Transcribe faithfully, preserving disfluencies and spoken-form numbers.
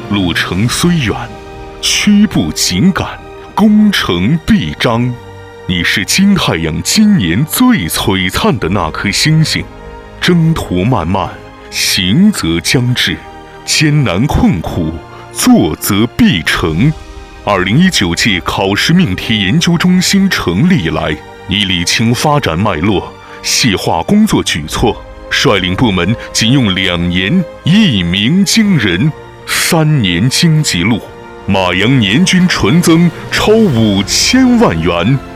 路程虽远，屈步紧赶，功成必彰。你是金太阳今年最璀璨的那颗星星。征途漫漫，行则将至，艰难困苦，做则必成。二零一九届考试命题研究中心成立以来，拟理清发展脉络，细化工作举措，率领部门仅用两年一鸣惊人。三年经济路，马阳年均纯增超五千万元。